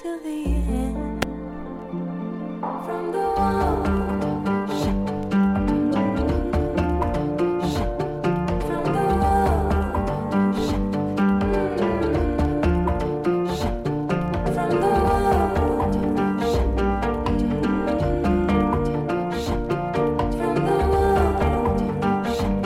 till the end. From the wall, shut, shut. From the wall, shut, shut. From the wall, shut, shut. From the wall, shut,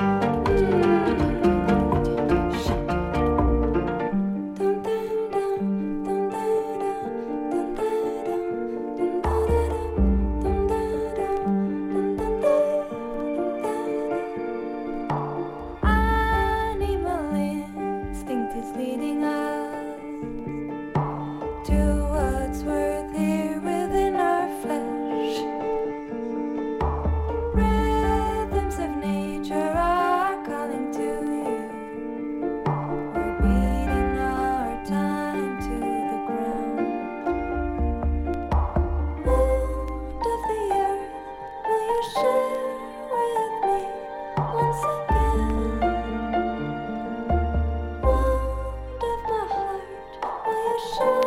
shut. Dum dum dum dum dum dum dum dum. Animal instinct is leading us to what's worth here within our flesh. Rhythms of nature are calling to you. We're beating our time to the ground. Wound of the earth, will you share with me once again? Wound of my heart, will you share